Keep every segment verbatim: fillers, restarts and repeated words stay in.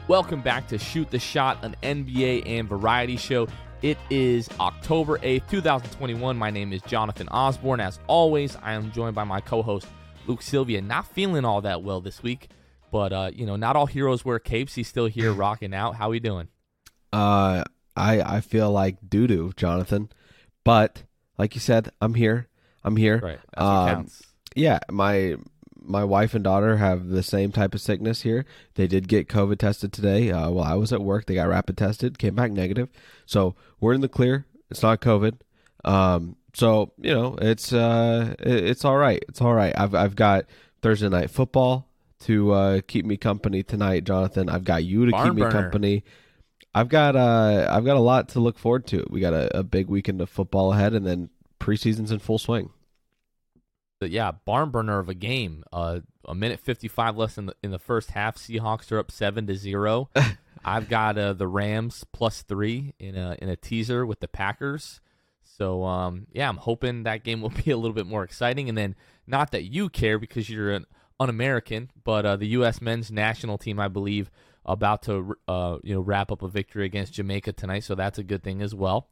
Welcome back to Shoot the Shot, an N B A and variety show. It is October eighth, twenty twenty-one. My name is Jonathan Osborne. As always, I am joined by my co-host, Luke Sylvia. Not feeling all that well this week, but, uh, you know, not all heroes wear capes. He's still here rocking out. How are we doing? Uh, I, I feel like doo-doo, Jonathan. But, like you said, I'm here. I'm here. Right. That's what um, counts. Yeah, my... My wife and daughter have the same type of sickness here. They did get COVID tested today. Uh, while I was at work, they got rapid tested, came back negative. So we're in the clear. It's not COVID. Um, so you know, it's uh, it, it's all right. It's all right. I've I've got Thursday night football to uh, keep me company tonight, Jonathan. I've got you to Barn keep me burner. company. I've got uh, I've got a lot to look forward to. We got a, a big weekend of football ahead, and then preseason's in full swing. But yeah, barn burner of a game. Uh, a minute fifty-five less in the in the first half. Seahawks are up seven to zero. I've got uh, the Rams plus three in a in a teaser with the Packers. So um, yeah, I'm hoping that game will be a little bit more exciting. And then, not that you care because you're an un-American, but uh, the U S men's national team, I believe, about to uh, you know wrap up a victory against Jamaica tonight. So that's a good thing as well.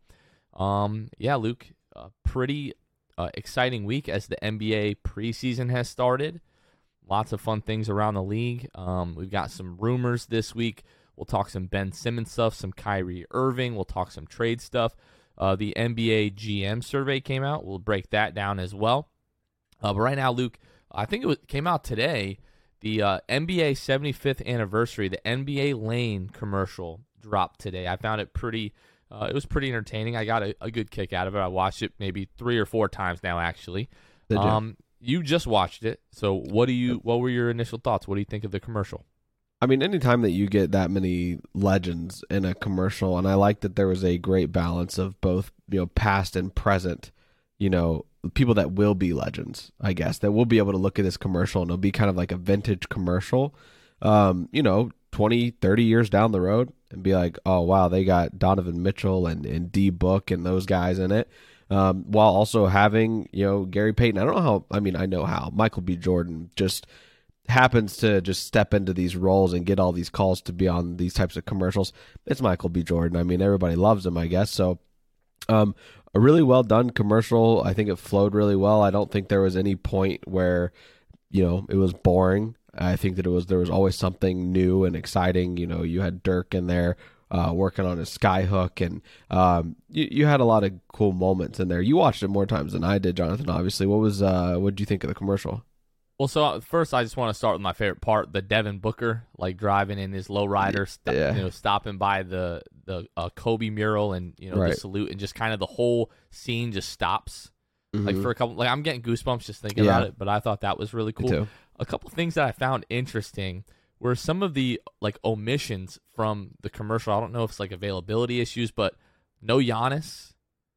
Um, yeah, Luke, uh, pretty. Uh, exciting week as the N B A preseason has started. Lots of fun things around the league. Um, we've got some rumors this week. We'll talk some Ben Simmons stuff, some Kyrie Irving. We'll talk some trade stuff. Uh, the N B A G M survey came out. We'll break that down as well. Uh, but right now, Luke, I think it was, came out today. The uh, N B A seventy-fifth anniversary, the N B A Lane commercial dropped today. I found it pretty... Uh, it was pretty entertaining. I got a, a good kick out of it. I watched it maybe three or four times now, actually. Did you? Um, you just watched it. So what do you? What were your initial thoughts? What do you think of the commercial? I mean, anytime that you get that many legends in a commercial, and I like that there was a great balance of both, you know, past and present, you know, people that will be legends, I guess, that will be able to look at this commercial and it'll be kind of like a vintage commercial, um, you know, twenty, thirty years down the road and be like, oh, wow, they got Donovan Mitchell and, and D Book and those guys in it, um, while also having, you know, Gary Payton. I don't know how, I mean, I know how. Michael B. Jordan just happens to just step into these roles and get all these calls to be on these types of commercials. It's Michael B. Jordan. I mean, everybody loves him, I guess. So um, a really well done commercial. I think it flowed really well. I don't think there was any point where, you know, it was boring. I think that it was there was always something new and exciting. You know, you had Dirk in there uh, working on his skyhook, and um, you, you had a lot of cool moments in there. You watched it more times than I did, Jonathan. Obviously, what was uh, what did you think of the commercial? Well, so first, I just want to start with my favorite part: the Devin Booker, like driving in his lowrider, st- Yeah. you know, stopping by the the uh, Kobe mural, and you know, Right. the salute, and just kind of the whole scene just stops. Like Mhm. for a couple, like I'm getting goosebumps just thinking Yeah. about it. But I thought that was really Me cool. too. A couple things that I found interesting were some of the like omissions from the commercial. I don't know if it's like availability issues, but no Giannis,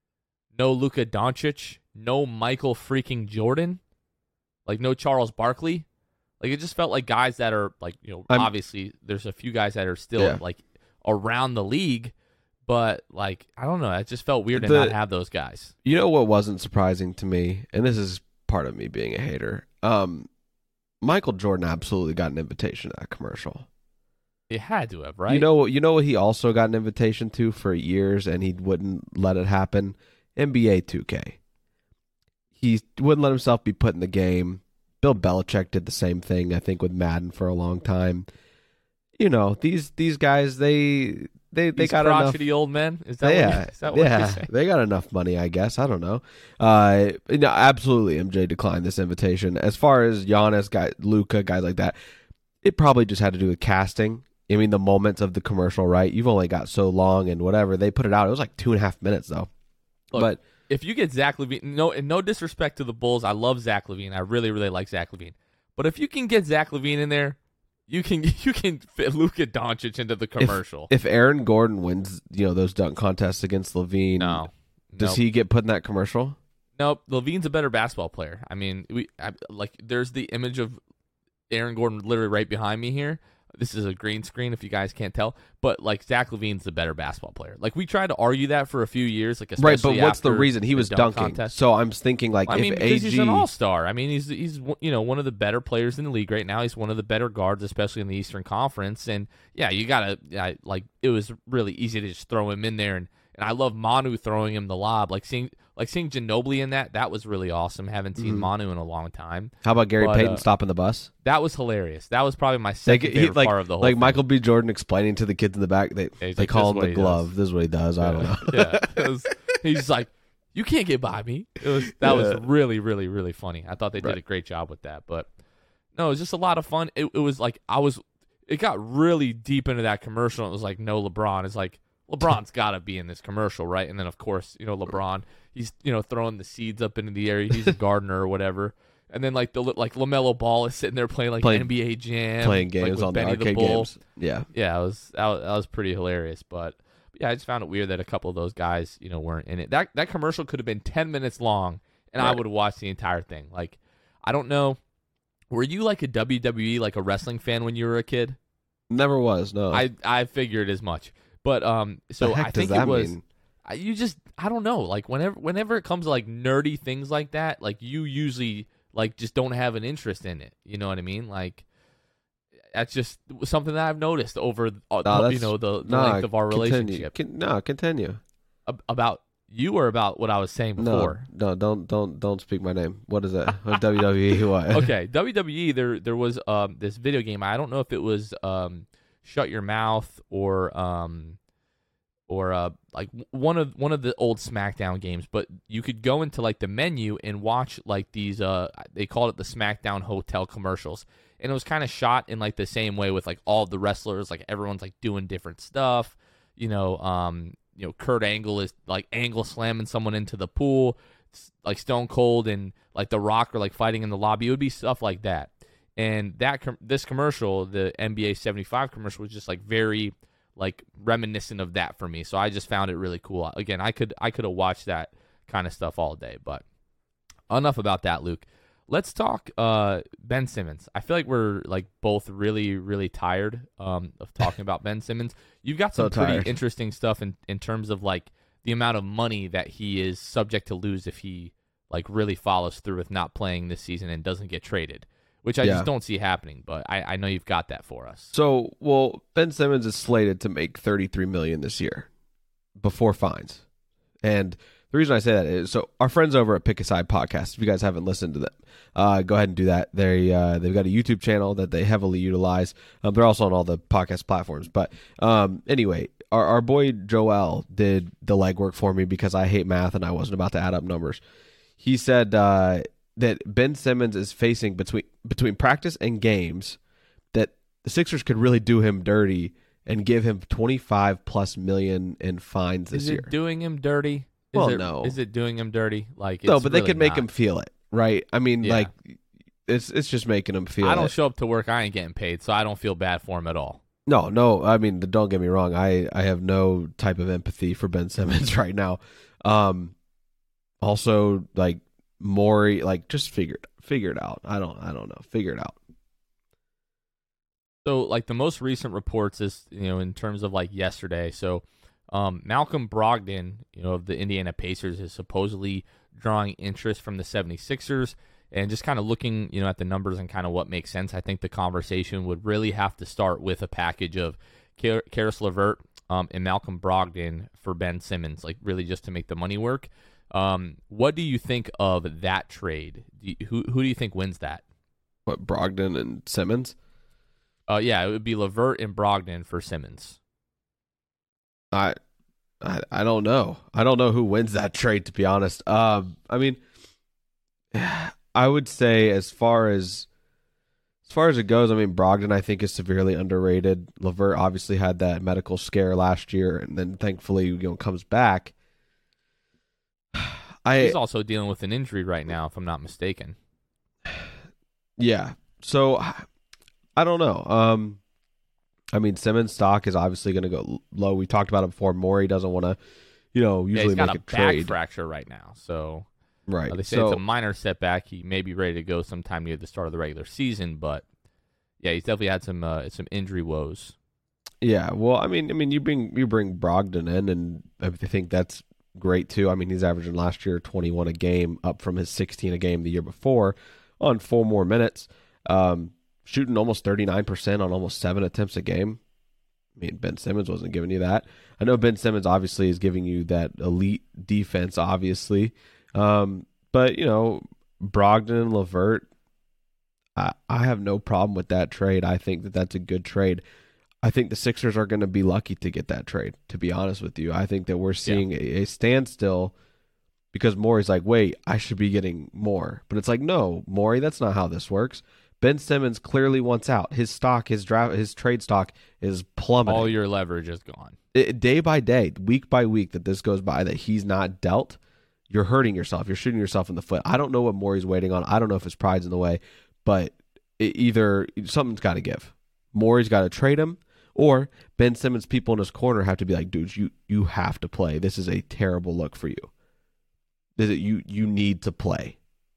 no Luka Doncic, no Michael freaking Jordan, like no Charles Barkley. Like it just felt like guys that are like, you know, I'm- obviously there's a few guys that are still Yeah. like around the league, but like I don't know, it just felt weird to The- not have those guys. You know what wasn't surprising to me, and this is part of me being a hater. Um, Michael Jordan absolutely got an invitation to that commercial. It had to have, right? You know, you know what he also got an invitation to for years, and he wouldn't let it happen. N B A two K. He wouldn't let himself be put in the game. Bill Belichick did the same thing, I think, with Madden for a long time. You know, these these guys, they they they These got enough. crotchety old men. Is that Yeah, what, is that what yeah, you're saying? they got enough money, I guess. I don't know. Uh, no, absolutely, M J declined this invitation. As far as Giannis, guy, Luka, guys like that, it probably just had to do with casting. I mean, the moments of the commercial, right? You've only got so long, and whatever they put it out, it was like two and a half minutes though. Look, but if you get Zach LaVine, no, and no disrespect to the Bulls, I love Zach LaVine. I really, really like Zach LaVine. But if you can get Zach LaVine in there, you can you can fit Luka Doncic into the commercial. if Aaron Gordon wins, you know, those dunk contests against Levine, no, does nope. he get put in that commercial? Nope. LaVine's a better basketball player. I mean, we I, like there's the image of Aaron Gordon literally right behind me here. This is a green screen if you guys can't tell, but like Zach LaVine's the better basketball player. Like we tried to argue that for a few years, like especially right. But what's the after reason he was dunk dunking? contest. So I'm thinking like I if mean, because A G he's an all-star. I mean, he's he's you know one of the better players in the league right now. He's one of the better guards, especially in the Eastern Conference. And yeah, you gotta yeah, like it was really easy to just throw him in there. And, and I love Manu throwing him the lob, like seeing like seeing Ginobili in that. That was really awesome. Haven't seen Mhm. Manu in a long time. How about Gary But, Payton uh, stopping the bus? That was hilarious. That was probably my Like, second he- favorite like, part of the whole like thing. Michael B. Jordan explaining to the kids in the back, they Yeah, he's they like, call "This him is the what he glove. does." This is what he does. I don't know. yeah, it was, he's like, you can't get by me. It was that was Yeah. really, really, really funny. I thought they did Right. a great job with that. But no, it was just a lot of fun. It, it was like I was. It got really deep into that commercial. And it was like, no, LeBron. It's like LeBron's got to be in this commercial, right? And then of course, you know, LeBron. He's you know throwing the seeds up into the air. He's a gardener or whatever. And then like the like LaMelo Ball is sitting there playing like Playing- N B A Jam, Playing like, games with on the Benny arcade Bull. games. Yeah. Yeah, it was that, was that was pretty hilarious. But yeah, I just found it weird that a couple of those guys, you know, weren't in it. That that commercial could have been ten minutes long, and I Right. would have watched the entire thing. Like, I don't know, were you like a W W E, like a wrestling fan when you were a kid? Never was. No. I I figured as much. But um, so the heck I does think that it was. mean? I- You just I don't know. Like whenever whenever it comes to like nerdy things like that, like you usually like just don't have an interest in it. You know what I mean? Like. That's just something that I've noticed over, uh, No, you that's- know, the, the Nah, length of our continue. relationship. Con- no, continue. Ab- about you or about what I was saying before? No, no, don't, don't, don't speak my name. What is it? W W E? What? Okay, W W E. There, there was um this video game. I don't know if it was um Shut Your Mouth or um or uh like one of one of the old SmackDown games. But you could go into like the menu and watch like these uh they called it the SmackDown Hotel commercials, and it was kind of shot in like the same way with like all the wrestlers, like everyone's like doing different stuff. You know, um, you know, Kurt Angle is like angle slamming someone into the pool, s- like Stone Cold and like The Rock are like fighting in the lobby. It would be stuff like that. And that com- this commercial, the N B A seventy-five commercial, was just like very like reminiscent of that for me. So I just found it really cool. Again, I could I could have watched that kind of stuff all day. But enough about that, Luke. Let's talk uh, Ben Simmons. I feel like we're like both really, really tired um, of talking about Ben Simmons. You've got some So pretty tired. interesting stuff in, in terms of like the amount of money that he is subject to lose if he like really follows through with not playing this season and doesn't get traded, which I Yeah. just don't see happening. But I, I know you've got that for us. So, well, Ben Simmons is slated to make thirty-three million dollars this year before fines. And the reason I say that is, so our friends over at Pick a Side Podcast, if you guys haven't listened to them, uh, go ahead and do that. They, uh, they've got a YouTube channel that they heavily utilize. Um, they're also on all the podcast platforms. But um, anyway, our, our boy Joel did the legwork for me because I hate math and I wasn't about to add up numbers. He said uh, that Ben Simmons is facing between between practice and games that the Sixers could really do him dirty and give him twenty-five plus million in fines this Is year. it doing him dirty? Is Well, it, no. Is it doing him dirty? Like no, it's but they really could make not. him feel it, right? I mean, Yeah. like it's it's just making him feel I don't it. show up to work. I ain't getting paid, so I don't feel bad for him at all. No, no. I mean, don't get me wrong. I, I have no type of empathy for Ben Simmons right now. Um, also, like Maury, like just figure it figure it out. I don't I don't know. Figure it out. So, like the most recent reports is, you know, in terms of like yesterday. So, um, Malcolm Brogdon, you know, of the Indiana Pacers is supposedly drawing interest from the seventy-sixers, and just kind of looking, you know, at the numbers and kind of what makes sense. I think the conversation would really have to start with a package of Kar- Karis LeVert um, and Malcolm Brogdon for Ben Simmons, like really just to make the money work. Um, what do you think of that trade? Do you, who who do you think wins that? What, Brogdon and Simmons? Uh, yeah, it would be LeVert and Brogdon for Simmons. I, I I don't know. I don't know who wins that trade, to be honest. Um, I mean, I would say as far as as far as it goes, I mean, Brogdon I think is severely underrated. LeVert obviously had that medical scare last year, and then thankfully you know comes back. I He's also dealing with an injury right now, if I'm not mistaken. yeah. So I don't know. Um, I mean, Simmons' stock is obviously going to go low. We talked about it before. Morey doesn't want to, you know, Yeah, usually he's got make a a back trade. fracture right now, so Right. uh, they say so, it's a minor setback. He may be ready to go sometime near the start of the regular season, but Yeah, he's definitely had some uh, some injury woes. Yeah, well, I mean, I mean, you bring you bring Brogdon in, and I think that's great too. I mean, he's averaging last year twenty-one a game, up from his sixteen a game the year before, on four more minutes, um, shooting almost thirty-nine percent on almost seven attempts a game. I mean, Ben Simmons wasn't giving you that. I know Ben Simmons obviously is giving you that elite defense, obviously, um, but you know, Brogdon and LeVert, I, I have no problem with that trade. I think that that's a good trade. I think the Sixers are going to be lucky to get that trade, to be honest with you. I think that we're seeing yeah. a, a standstill because Morey's like, wait, I should be getting more. But it's like, no, Morey, that's not how this works. Ben Simmons clearly wants out. His stock, his draft, his trade stock is plummeting. All your leverage is gone. It, day by day, week by week that this goes by, that he's not dealt, you're hurting yourself. You're shooting yourself in the foot. I don't know what Morey's waiting on. I don't know if his pride's in the way, but it either something's got to give. Morey's got to trade him, or Ben Simmons' people in his corner have to be like, dude, you you have to play. This is a terrible look for you. This is, you you need to play.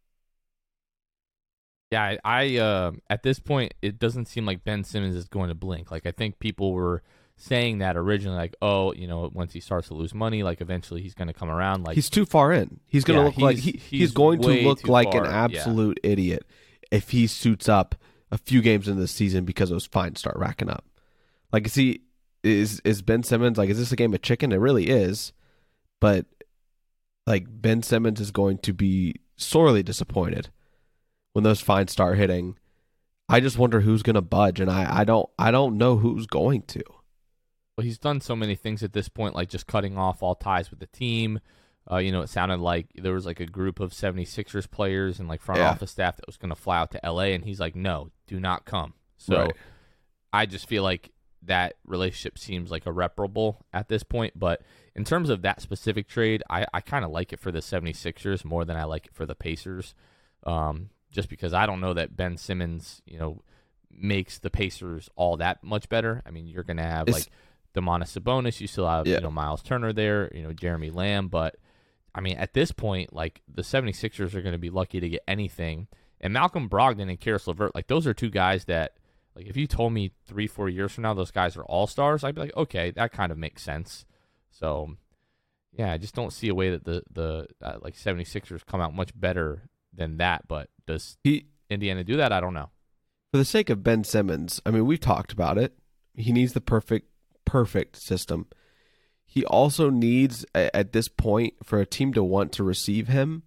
Yeah, I, I uh, at this point, it doesn't seem like Ben Simmons is going to blink. Like, I think people were saying that originally, like, oh, you know, once he starts to lose money, like, eventually he's going to come around. Like, he's too far in. He's going to yeah, look like he, he's, he's going to look like far. an absolute yeah. idiot if he suits up a few games into the season because those fines start racking up. Like, is he is is Ben Simmons like? Is this a game of chicken? It really is, but like Ben Simmons is going to be sorely disappointed when those fines start hitting. I just wonder who's going to budge, and I, I don't I don't know who's going to. Well, he's done so many things at this point, like just cutting off all ties with the team. Uh, you know, it sounded like there was like a group of seventy-sixers players and like front yeah. office staff that was going to fly out to L A, and he's like, no, do not come. So right. I just feel like that relationship seems like irreparable at this point. But in terms of that specific trade, I, I kind of like it for the seventy-sixers more than I like it for the Pacers, um, just because I don't know that Ben Simmons, you know, makes the Pacers all that much better. I mean, you're going to have it's, like Domantas Sabonis. You still have, yeah. you know, Miles Turner there, you know, Jeremy Lamb. But, I mean, at this point, like, the seventy-sixers are going to be lucky to get anything. And Malcolm Brogdon and Karis LeVert, like, those are two guys that, like, if you told me three, four years from now those guys are all-stars, I'd be like, okay, that kind of makes sense. So, yeah, I just don't see a way that the, the uh, like, seventy-sixers come out much better than that. But does he, Indiana do that? I don't know. For the sake of Ben Simmons, I mean, we've talked about it. He needs the perfect, perfect system. He also needs, at this point, for a team to want to receive him,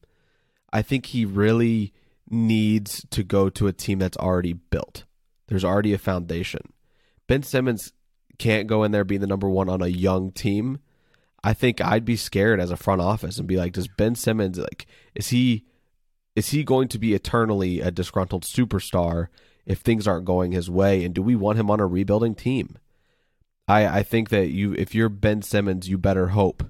I think he really needs to go to a team that's already built. There's already a foundation. Ben Simmons can't go in there being the number one on a young team. I think I'd be scared as a front office and be like, does Ben Simmons, like, is he is he going to be eternally a disgruntled superstar if things aren't going his way? And do we want him on a rebuilding team? I, I think that you, if you're Ben Simmons, you better hope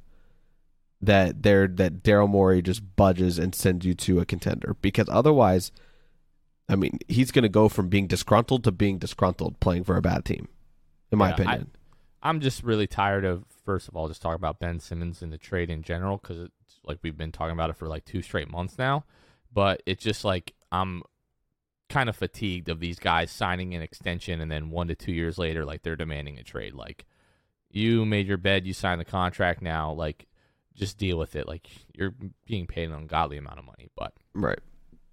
that there that Daryl Morey just budges and sends you to a contender, because otherwise, I mean, he's going to go from being disgruntled to being disgruntled playing for a bad team, in my yeah, opinion. I, I'm just really tired of, first of all, just talking about Ben Simmons and the trade in general, because it's like we've been talking about it for like two straight months now. But it's just like I'm kind of fatigued of these guys signing an extension and then one to two years later, like, they're demanding a trade. Like, you made your bed, you signed the contract now, like, just deal with it. Like, you're being paid an ungodly amount of money. But right.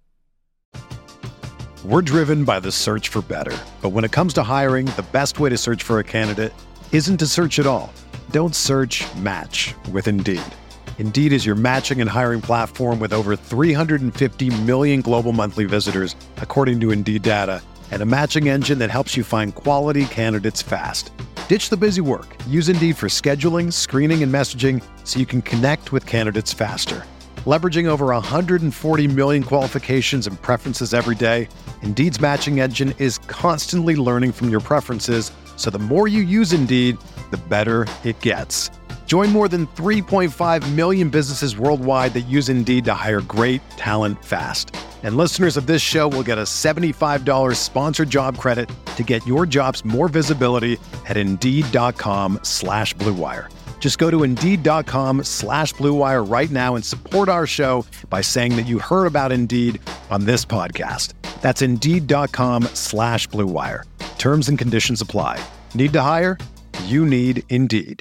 We're driven by the search for better. But when it comes to hiring, the best way to search for a candidate isn't to search at all. Don't search, match with Indeed. Indeed is your matching and hiring platform with over three hundred fifty million global monthly visitors, according to Indeed data, and a matching engine that helps you find quality candidates fast. Ditch the busy work. Use Indeed for scheduling, screening, and messaging so you can connect with candidates faster. Leveraging over one hundred forty million qualifications and preferences every day, Indeed's matching engine is constantly learning from your preferences, so the more you use Indeed, the better it gets. Join more than three point five million businesses worldwide that use Indeed to hire great talent fast. And listeners of this show will get a seventy-five dollars sponsored job credit to get your jobs more visibility at Indeed.com slash Blue Wire. Just go to Indeed.com slash Blue Wire right now and support our show by saying that you heard about Indeed on this podcast. That's Indeed.com slash Blue Wire. Terms and conditions apply. Need to hire? You need Indeed.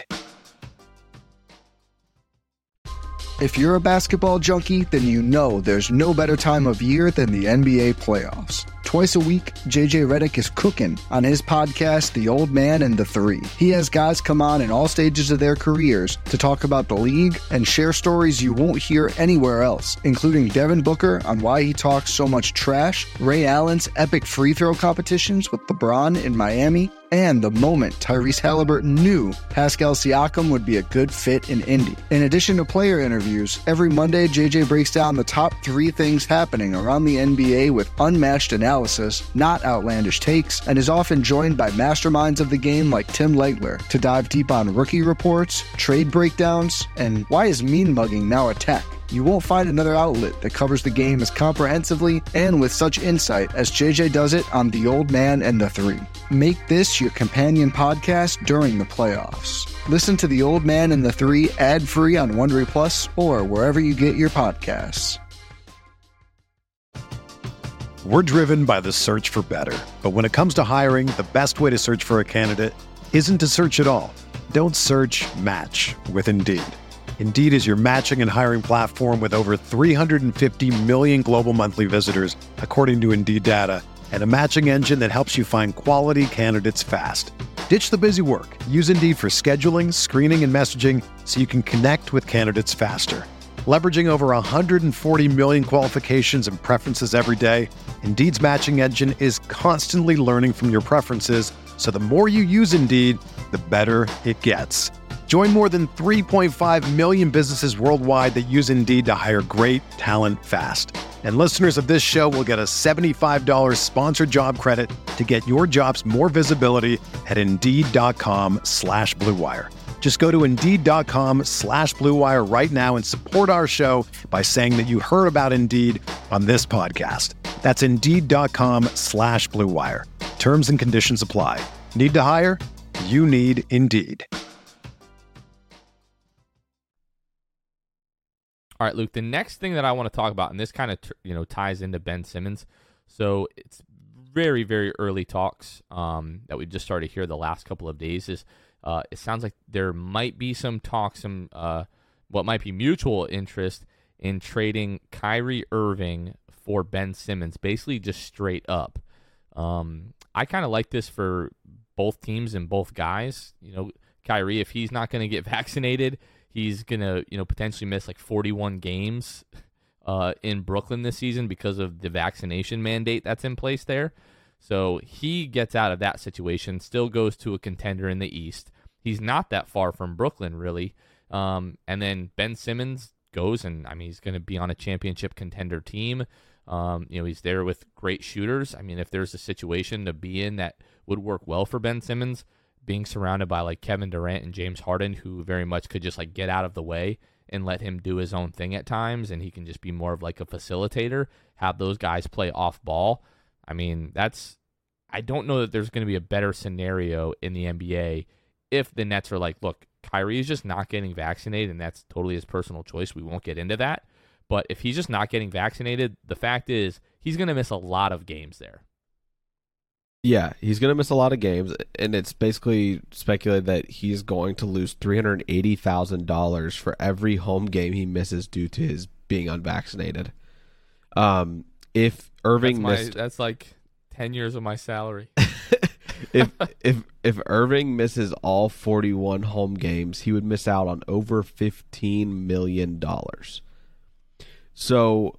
If you're a basketball junkie, then you know there's no better time of year than the N B A playoffs. Twice a week, J J Redick is cooking on his podcast, The Old Man and the Three. He has guys come on in all stages of their careers to talk about the league and share stories you won't hear anywhere else, including Devin Booker on why he talks so much trash, Ray Allen's epic free throw competitions with LeBron in Miami, and the moment Tyrese Halliburton knew Pascal Siakam would be a good fit in Indy. In addition to player interviews, every Monday J J breaks down the top three things happening around the N B A with unmatched analysis, not outlandish takes, and is often joined by masterminds of the game like Tim Legler to dive deep on rookie reports, trade breakdowns, and why is mean mugging now a tech? You won't find another outlet that covers the game as comprehensively and with such insight as J J does it on The Old Man and the Three. Make this your companion podcast during the playoffs. Listen to The Old Man and the Three ad-free on Wondery Plus or wherever you get your podcasts. We're driven by the search for better. But when it comes to hiring, the best way to search for a candidate isn't to search at all. Don't search, match with Indeed. Indeed is your matching and hiring platform with over three hundred fifty million global monthly visitors, according to Indeed data, and a matching engine that helps you find quality candidates fast. Ditch the busy work. Use Indeed for scheduling, screening, and messaging so you can connect with candidates faster. Leveraging over one hundred forty million qualifications and preferences every day, Indeed's matching engine is constantly learning from your preferences, so the more you use Indeed, the better it gets. Join more than three point five million businesses worldwide that use Indeed to hire great talent fast. And listeners of this show will get a seventy-five dollars sponsored job credit to get your jobs more visibility at Indeed.com slash Blue Wire. Just go to Indeed.com slash Blue Wire right now and support our show by saying that you heard about Indeed on this podcast. That's Indeed.com slash Blue Wire. Terms and conditions apply. Need to hire? You need Indeed. All right, Luke, the next thing that I want to talk about, and this kind of you know ties into Ben Simmons. So it's very, very early talks um, that we just started here the last couple of days. Is uh, it sounds like there might be some talk, some uh, what might be mutual interest in trading Kyrie Irving for Ben Simmons, basically just straight up. Um, I kind of like this for both teams and both guys. You know, Kyrie, if he's not going to get vaccinated, he's going to, you know, potentially miss like forty-one games uh, in Brooklyn this season because of the vaccination mandate that's in place there. So he gets out of that situation, still goes to a contender in the East. He's not that far from Brooklyn, really. Um, and then Ben Simmons goes, and I mean, he's going to be on a championship contender team. Um, you know, he's there with great shooters. I mean, if there's a situation to be in that would work well for Ben Simmons, being surrounded by like Kevin Durant and James Harden, who very much could just like get out of the way and let him do his own thing at times, and he can just be more of like a facilitator, have those guys play off ball. I mean, that's, I don't know that there's going to be a better scenario in the N B A if the Nets are like, look, Kyrie is just not getting vaccinated, and that's totally his personal choice. We won't get into that. But if he's just not getting vaccinated, the fact is he's going to miss a lot of games there. Yeah, he's going to miss a lot of games, and it's basically speculated that he's going to lose three hundred eighty thousand dollars for every home game he misses due to his being unvaccinated. Um, if Irving that's my, missed... That's like ten years of my salary. if if if Irving misses all forty-one home games, he would miss out on over fifteen million dollars. So,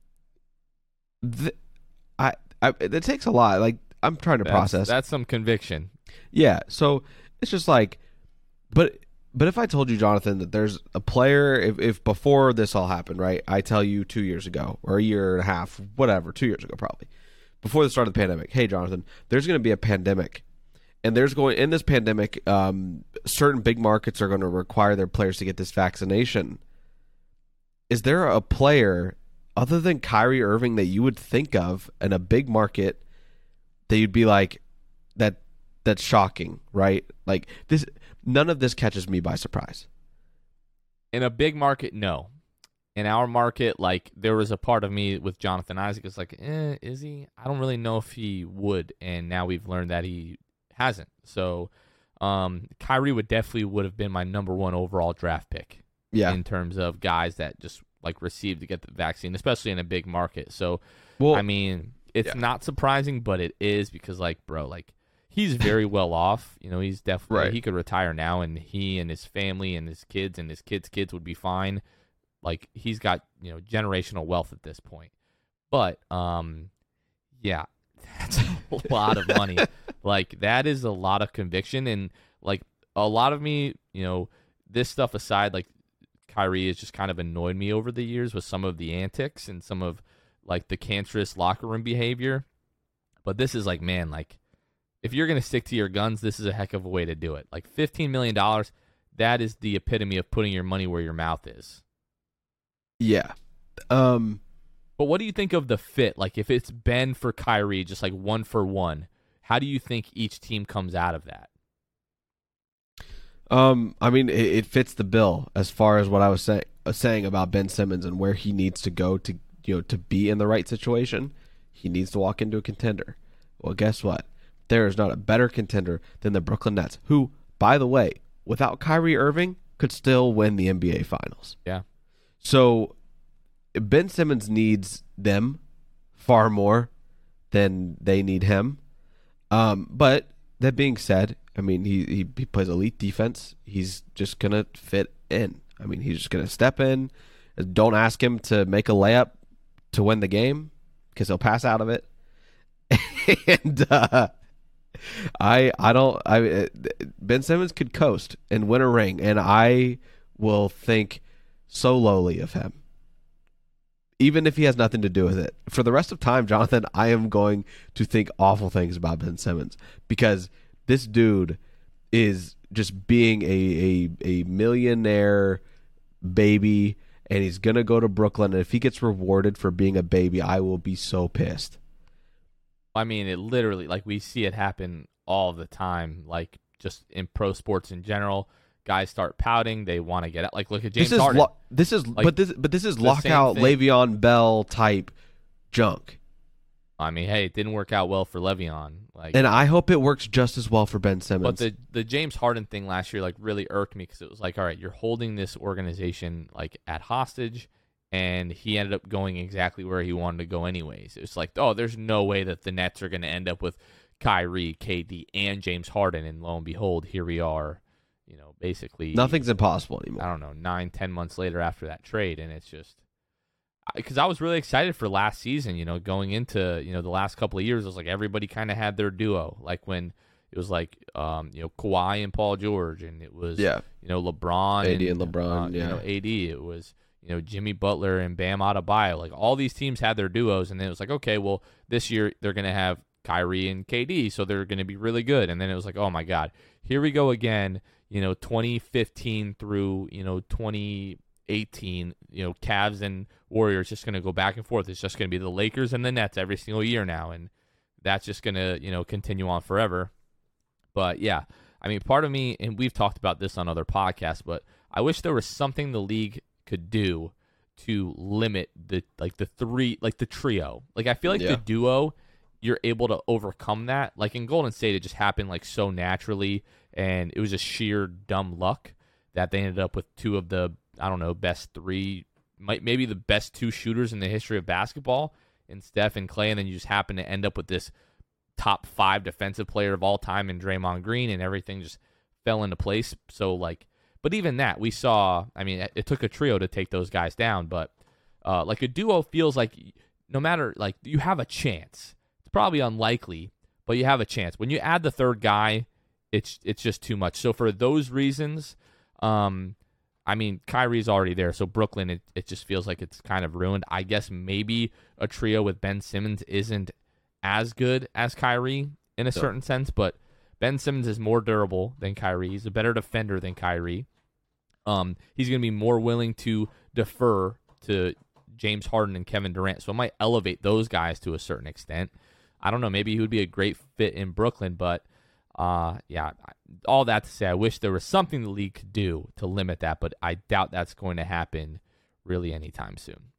th- I, I it takes a lot. Like, I'm trying to that's, process. That's some conviction. Yeah. So it's just like, but but if I told you, Jonathan, that there's a player, if if before this all happened, right? I tell you two years ago or a year and a half, whatever, two years ago probably, before the start of the pandemic. Hey, Jonathan, there's going to be a pandemic, and there's going in this pandemic, um, certain big markets are going to require their players to get this vaccination. Is there a player other than Kyrie Irving that you would think of in a big market that you'd be like, that that's shocking, right? Like this, none of this catches me by surprise. In a big market, no. in our market, like there was a part of me with Jonathan Isaac is like, eh, is he? I don't really know if he would, and now we've learned that he hasn't. So, um, Kyrie would definitely would have been my number one overall draft pick. Yeah. In terms of guys that just like received to get the vaccine, especially in a big market. So, Well, I mean, it's yeah. not surprising, but it is because, like, bro, like he's very well off. You know, he's definitely Right. he could retire now, and he and his family and his kids and his kids' kids would be fine. Like he's got, you know, generational wealth at this point. But um yeah, that's a lot of money. Like that is a lot of conviction, and like a lot of me, you know, this stuff aside, like Kyrie has just kind of annoyed me over the years with some of the antics and some of like the cancerous locker room behavior. But this is like, man, like if you're going to stick to your guns, this is a heck of a way to do it. Like fifteen million dollars, that is the epitome of putting your money where your mouth is. Yeah. Um, But what do you think of the fit? Like if it's Ben for Kyrie, just like one for one, how do you think each team comes out of that? um, I mean, it, it fits the bill as far as what I was say, uh, saying about Ben Simmons and where he needs to go to, you know, to be in the right situation. He needs to walk into a contender. Well, guess what? There is not a better contender than the Brooklyn Nets, who, by the way, without Kyrie Irving, could still win the N B A Finals. Yeah. So Ben Simmons needs them far more than they need him. Um, but that being said, I mean, he, he, he plays elite defense. He's just going to fit in. I mean, he's just going to step in. Don't ask him to make a layup to win the game because he'll pass out of it. and uh, I I don't I Ben Simmons could coast and win a ring, and I will think so lowly of him, even if he has nothing to do with it. For the rest of time, Jonathan, I am going to think awful things about Ben Simmons because this dude is just being a a, a millionaire baby, and he's gonna go to Brooklyn, and if he gets rewarded for being a baby, I will be so pissed. I mean, it literally, like, we see it happen all the time, like, just in pro sports in general. Guys start pouting. They want to get out. Like, look at James this is Harden. Lo- this is, Like, but this, but this is the lockout same thing. Le'Veon Bell type junk, I mean, hey, it didn't work out well for Le'Veon. Like, and I hope it works just as well for Ben but Simmons. the the James Harden thing last year, like, really irked me because it was like, all right, you're holding this organization, like, at hostage, and he ended up going exactly where he wanted to go anyways. It was like, oh, there's no way that the Nets are going to end up with Kyrie, K D, and James Harden, and lo and behold, here we are, you know, basically. Nothing's impossible I anymore. don't know, nine, ten months later after that trade, and it's just because I was really excited for last season. You know, going into you know the last couple of years, it was like everybody kind of had their duo. Like when it was like um, you know Kawhi and Paul George, and it was Yeah. you know LeBron, A D and uh, LeBron, you yeah. know A D. It was you know Jimmy Butler and Bam Adebayo. Like all these teams had their duos, and then it was like, okay, well this year they're gonna have Kyrie and K D, so they're gonna be really good. And then it was like, oh my God, here we go again. You know, twenty fifteen through you know twenty eighteen, you know, Cavs and Warriors just going to go back and forth. It's just going to be the Lakers and the Nets every single year now, and that's just going to, you know, continue on forever. But, yeah, I mean, part of me, and we've talked about this on other podcasts, but I wish there was something the league could do to limit the, like, the three, like, the trio. Like, I feel like Yeah. the duo, you're able to overcome that. Like, in Golden State, it just happened, like, so naturally, and it was just sheer dumb luck that they ended up with two of the, I don't know, best three, might maybe the best two shooters in the history of basketball in Steph and Clay, and then you just happen to end up with this top five defensive player of all time in Draymond Green, and everything just fell into place. So, like, but even that, we saw, I mean, it, it took a trio to take those guys down, but uh, like a duo feels like no matter, like, you have a chance. It's probably unlikely, but you have a chance. When you add the third guy, it's it's just too much. So for those reasons, um, I mean, Kyrie's already there, so Brooklyn, it, it just feels like it's kind of ruined. I guess maybe a trio with Ben Simmons isn't as good as Kyrie in a certain sense, but Ben Simmons is more durable than Kyrie. He's a better defender than Kyrie. Um, he's going to be more willing to defer to James Harden and Kevin Durant, so it might elevate those guys to a certain extent. I don't know, maybe he would be a great fit in Brooklyn, but Uh, yeah, all that to say, I wish there was something the league could do to limit that, but I doubt that's going to happen really anytime soon.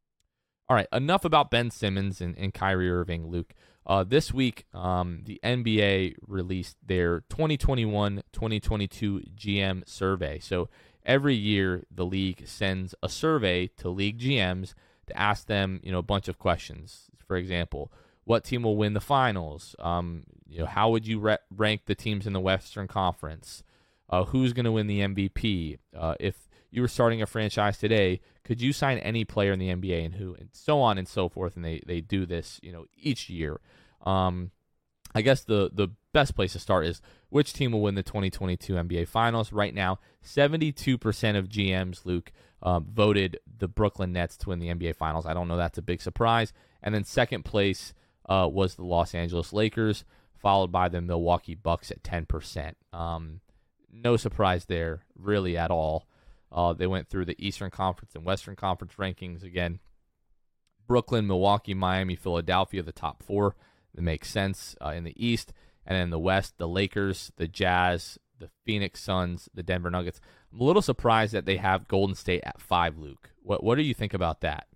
All right, enough about Ben Simmons and, and Kyrie Irving, Luke. Uh, this week, um, the N B A released their twenty twenty-one twenty twenty-two G M survey. So every year, the league sends a survey to league G Ms to ask them, you know, a bunch of questions. For example, what team will win the finals? Um, you know, how would you re- rank the teams in the Western Conference? Uh, who's going to win the M V P? Uh, if you were starting a franchise today, could you sign any player in the N B A and who? And so on and so forth. And they, they do this, you know, each year. Um, I guess the, the best place to start is which team will win the twenty twenty-two N B A Finals. Right now, seventy-two percent of G Ms, Luke, um, voted the Brooklyn Nets to win the N B A Finals. I don't know, that's a big surprise. And then second place uh, was the Los Angeles Lakers, followed by the Milwaukee Bucks at ten percent. Um, no surprise there, really, at all. Uh, they went through the Eastern Conference and Western Conference rankings again. Brooklyn, Milwaukee, Miami, Philadelphia, the top four. That makes sense uh, in the East. And in the West, the Lakers, the Jazz, the Phoenix Suns, the Denver Nuggets. I'm a little surprised that they have Golden State at five, Luke. What what do you think about that?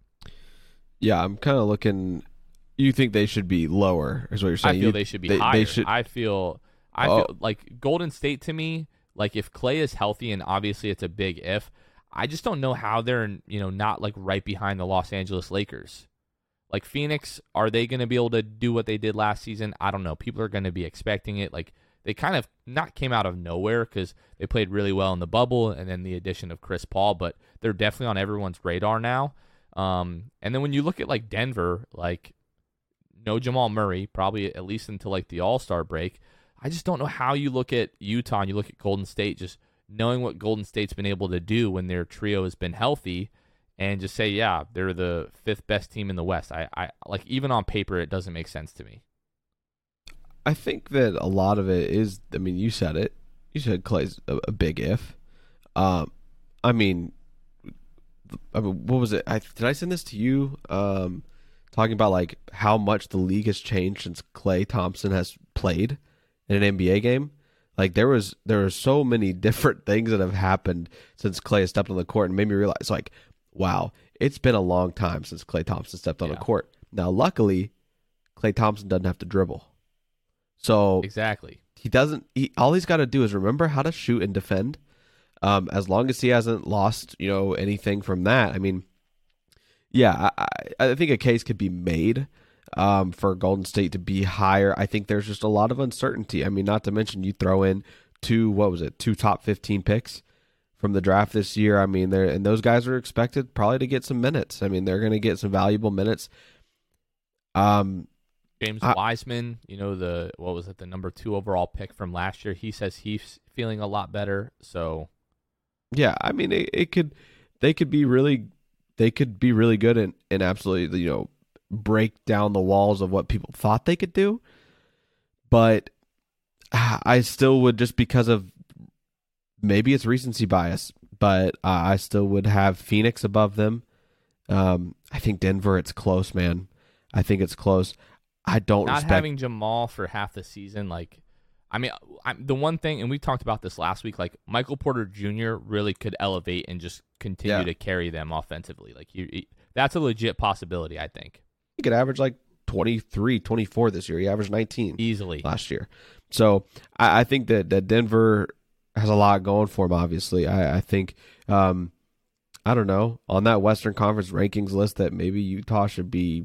Yeah, I'm kind of looking. You think they should be lower, is what you're saying? I feel you, they should be they, higher. They should, I feel, I oh. feel like Golden State to me, like if Klay is healthy, and obviously it's a big if, I just don't know how they're, you know, not like right behind the Los Angeles Lakers. Like Phoenix, are they going to be able to do what they did last season? I don't know. People are going to be expecting it. Like they kind of not came out of nowhere because they played really well in the bubble and then the addition of Chris Paul, but they're definitely on everyone's radar now. Um, and then when you look at like Denver, like no Jamal Murray, probably at least until like the All-Star break. I just don't know how you look at Utah and you look at Golden State, just knowing what Golden State's been able to do when their trio has been healthy. And just say, yeah, they're the fifth best team in the West. I, I like even on paper, it doesn't make sense to me. I think that a lot of it is. I mean, you said it. You said Klay's a, a big if. Um, I mean, I mean, what was it? I, did I send this to you? Um, talking about like how much the league has changed since Klay Thompson has played in an N B A game. Like there was there are so many different things that have happened since Klay has stepped on the court, and made me realize like. Wow, it's been a long time since Klay Thompson stepped on yeah. the court. Now, luckily, Klay Thompson doesn't have to dribble. So exactly, he doesn't. He, all he's got to do is remember how to shoot and defend. Um, as long as he hasn't lost, you know, anything from that. I mean, yeah, I, I think a case could be made um, for Golden State to be higher. I think there's just a lot of uncertainty. I mean, not to mention you throw in two, what was it, two top fifteen picks from the draft this year. I mean, they're and those guys are expected probably to get some minutes. I mean, they're going to get some valuable minutes. Um, James I, Wiseman, you know, the what was it, the number two overall pick from last year? He says he's feeling a lot better. So, yeah, I mean, it, it could, they could be really, they could be really good and and absolutely, you know, break down the walls of what people thought they could do. But I still would, just because of. Maybe it's recency bias, but uh, I still would have Phoenix above them. Um, I think Denver, it's close, man. I think it's close. I don't not respect... having Jamal for half the season. Like, I mean, I, the one thing, and we talked about this last week. Like Michael Porter Junior really could elevate and just continue yeah. to carry them offensively. Like, you, he, that's a legit possibility. I think he could average like twenty-three, twenty-four this year. He averaged nineteen easily last year. So I, I think that that Denver has a lot going for him, obviously. I, I think, um, I don't know, on that Western Conference rankings list that maybe Utah should be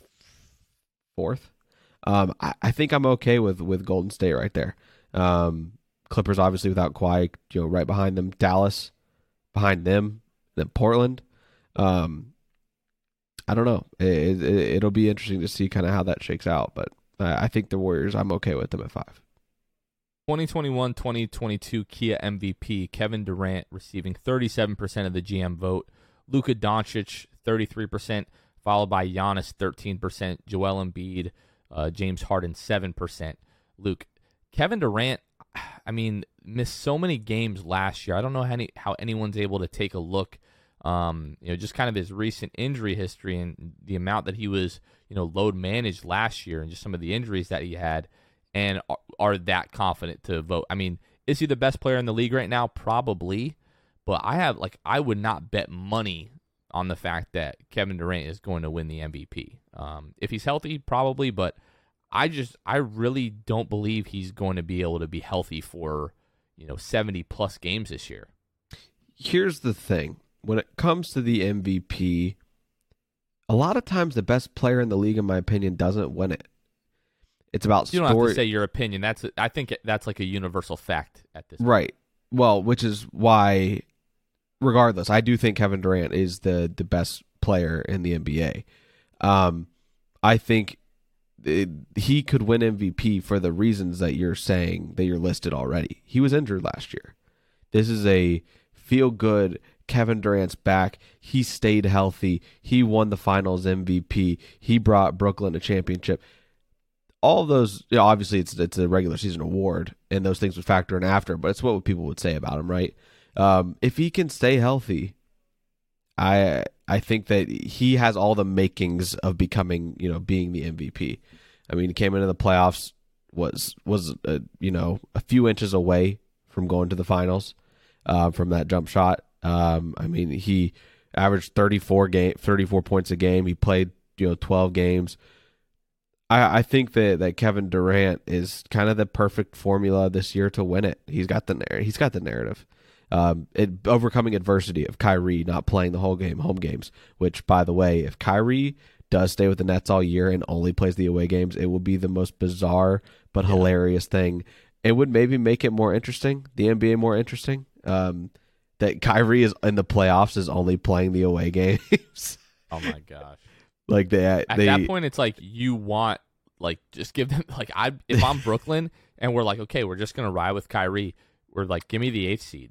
fourth. Um, I, I think I'm okay with, with Golden State right there. Um, Clippers, obviously, without Kawhi, you know, right behind them. Dallas, behind them. Then Portland. Um, I don't know. It, it, it'll be interesting to see kind of how that shakes out. But I, I think the Warriors, I'm okay with them at five. twenty twenty-one twenty twenty-two Kia M V P, Kevin Durant receiving thirty-seven percent of the G M vote. Luka Doncic, thirty-three percent, followed by Giannis, thirteen percent. Joel Embiid, uh, James Harden, seven percent. Luke, Kevin Durant, I mean, missed so many games last year. I don't know how, any, how anyone's able to take a look, um, you know, just kind of his recent injury history and the amount that he was, you know, load managed last year and just some of the injuries that he had. And are, are that confident to vote. I mean, is he the best player in the league right now? Probably. But I have, like, I would not bet money on the fact that Kevin Durant is going to win the M V P. Um, if he's healthy, probably, but I just I really don't believe he's going to be able to be healthy for, you know, seventy plus games this year. Here's the thing. When it comes to the M V P, a lot of times the best player in the league, in my opinion, doesn't win it. It's about You don't story. have to say your opinion. That's a, I think that's like a universal fact at this point. Right. Well, which is why, regardless, I do think Kevin Durant is the, the best player in the N B A. Um, I think it, he could win M V P for the reasons that you're saying, that you're listed already. He was injured last year. This is a feel-good Kevin Durant's back. He stayed healthy. He won the finals M V P. He brought Brooklyn a championship. All of those, you know, obviously it's it's a regular season award, and those things would factor in after, but it's what people would say about him, right? Um, if he can stay healthy, I I think that he has all the makings of becoming, you know, being the M V P. I mean, he came into the playoffs, was was uh, you know, a few inches away from going to the finals uh, from that jump shot. Um, I mean, he averaged thirty-four game, thirty-four points a game. He played, you know, twelve games. I, I think that, that Kevin Durant is kind of the perfect formula this year to win it. He's got the he's got the narrative, um, it, overcoming adversity of Kyrie not playing the whole game, home games. Which, by the way, if Kyrie does stay with the Nets all year and only plays the away games, it will be the most bizarre but yeah. hilarious thing. It would maybe make it more interesting, the N B A more interesting. Um, that Kyrie is in the playoffs is only playing the away games. Oh my gosh. Like they, At they, that point, it's like you want, like, just give them, like, I if I'm Brooklyn and we're like, okay, we're just going to ride with Kyrie, we're like, give me the eighth seed.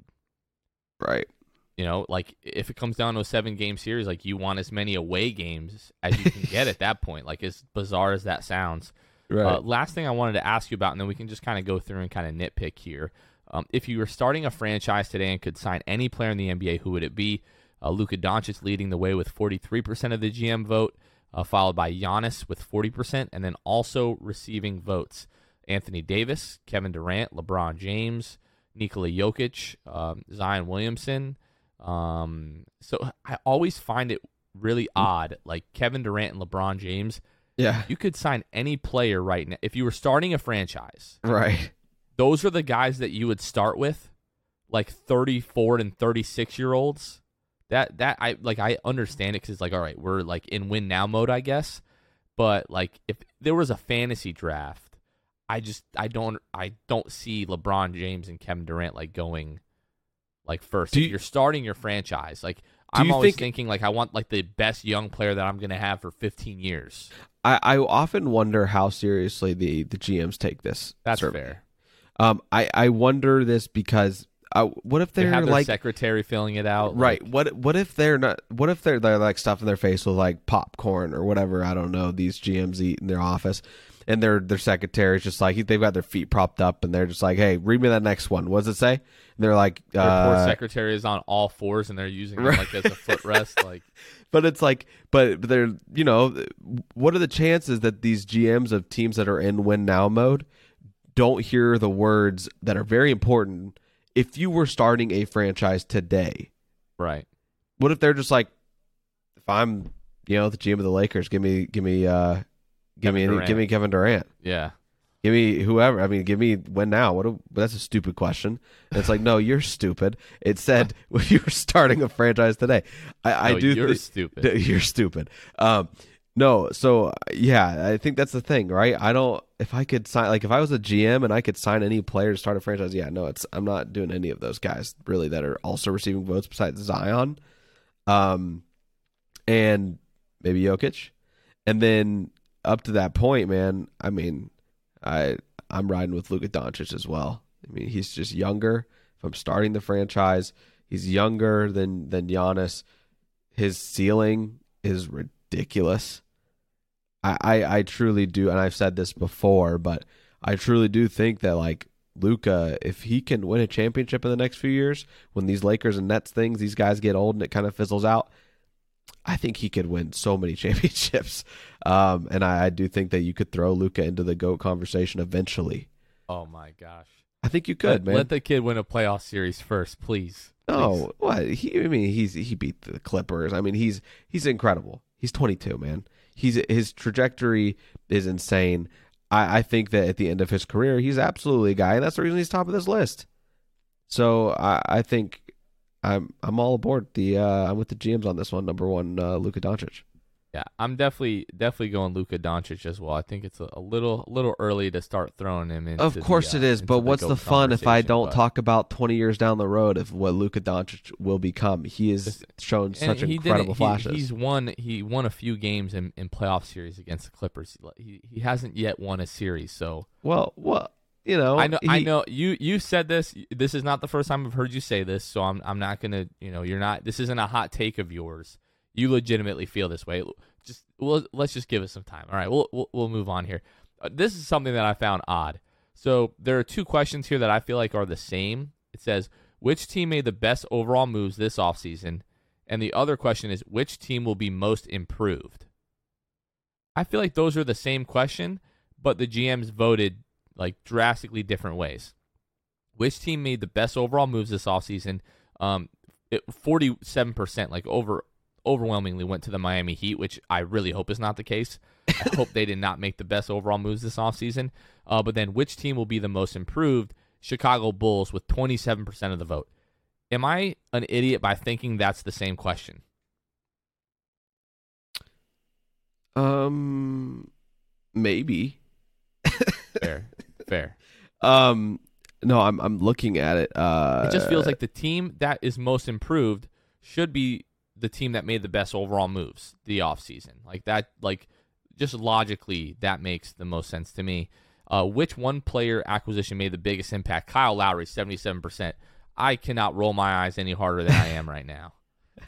Right. You know, like, if it comes down to a seven-game series, like, you want as many away games as you can get at that point, like, as bizarre as that sounds. Right. Uh, last thing I wanted to ask you about, and then we can just kind of go through and kind of nitpick here. Um, if you were starting a franchise today and could sign any player in the N B A, who would it be? Uh, Luka Doncic leading the way with forty-three percent of the G M vote, uh, followed by Giannis with forty percent, and then also receiving votes: Anthony Davis, Kevin Durant, LeBron James, Nikola Jokic, um, Zion Williamson. Um, so I always find it really odd, like Kevin Durant and LeBron James. Yeah. You could sign any player right now. If you were starting a franchise, right, those are the guys that you would start with, like thirty-four and thirty-six year olds. That that I like I understand it because it's like, all right, we're like in win now mode, I guess. But like if there was a fantasy draft, I just I don't I don't see LeBron James and Kevin Durant like going like first. Do if you, you're starting your franchise, like do I'm you always think, thinking like I want like the best young player that I'm gonna have for fifteen years. I, I often wonder how seriously the, the G Ms take this. That's survey. fair. Um, I, I wonder this because uh, what if they're they have their like secretary filling it out, right? Like, what what if they're not? What if they're they're like stuffing their face with like popcorn or whatever? I don't know. These G Ms eat in their office, and their their secretary's just like they've got their feet propped up, and they're just like, "Hey, read me that next one. What does it say?" And they're like, their uh, poor secretary is on all fours, and they're using it like as a footrest, like. But it's like, but they're, you know, what are the chances that these G Ms of teams that are in win now mode don't hear the words that are very important? If you were starting a franchise today, right? What if they're just like, if I'm, you know, the G M of the Lakers, give me, give me, uh, give Kevin me, any, Durant. give me Kevin Durant. Yeah. Give me whoever. I mean, give me win now. What? A, that's a stupid question. And it's like, no, you're stupid. It said well, you were starting a franchise today. I, no, I do. You're th- stupid. You're stupid. Um, no. So yeah, I think that's the thing, right? I don't. If I could sign, like, if I was a G M and I could sign any player to start a franchise, yeah, no, it's. I'm not doing any of those guys really that are also receiving votes besides Zion, um, and maybe Jokic, and then up to that point, man. I mean. I I'm riding with Luka Doncic as well. I mean, he's just younger. If I'm starting the franchise, he's younger than than Giannis. His ceiling is ridiculous. I, I I truly do, and I've said this before, but I truly do think that like Luka, if he can win a championship in the next few years, when these Lakers and Nets things, these guys get old and it kind of fizzles out, I think he could win so many championships. Um, and I, I do think that you could throw Luka into the GOAT conversation eventually. Oh, my gosh. I think you could, let, man. Let the kid win a playoff series first, please. No, what? He, I mean, he's he beat the Clippers. I mean, he's he's incredible. He's twenty-two, man. He's his trajectory is insane. I, I think that at the end of his career, he's absolutely a guy, and that's the reason he's top of this list. So I, I think I'm I'm all aboard. The uh, I'm with the G Ms on this one. Number one, uh, Luka Doncic. Yeah, I'm definitely definitely going Luka Doncic as well. I think it's a, a little a little early to start throwing him in. Of course the, uh, it is, but the what's GOAT the fun if I don't but... talk about twenty years down the road of what Luka Doncic will become? He has shown such he incredible he, flashes. He's won he won a few games in, in playoff series against the Clippers. He he hasn't yet won a series, so well, well, you know, I know he, I know you you said this. This is not the first time I've heard you say this, so I'm I'm not gonna you know you're not. This isn't a hot take of yours. You legitimately feel this way. Just well, let's just give it some time. All right, we'll we'll, we'll move on here. Uh, this is something that I found odd. So there are two questions here that I feel like are the same. It says, which team made the best overall moves this offseason? And the other question is, which team will be most improved? I feel like those are the same question, but the G Ms voted like drastically different ways. Which team made the best overall moves this offseason? Um, it, forty-seven percent, like over overwhelmingly went to the Miami Heat, which I really hope is not the case. I hope they did not make the best overall moves this offseason. Uh, but then which team will be the most improved? Chicago Bulls with twenty-seven percent of the vote. Am I an idiot by thinking that's the same question? Um, maybe. Fair, fair. Um, no, I'm I'm looking at it. Uh, it just feels like the team that is most improved should be the team that made the best overall moves the offseason. Like that, like just logically, that makes the most sense to me. Uh, which one player acquisition made the biggest impact? Kyle Lowry, seventy-seven percent. I cannot roll my eyes any harder than I am right now.